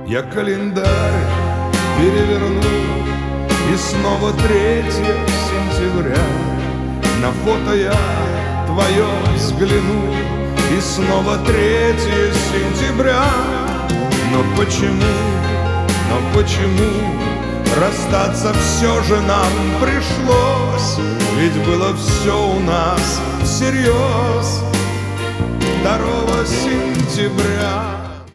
Я календарь переверну, и снова 3 сентября. На фото я твое взгляну, и снова 3 сентября. Но почему расстаться все же нам пришлось? Ведь было все у нас всерьез 2 сентября.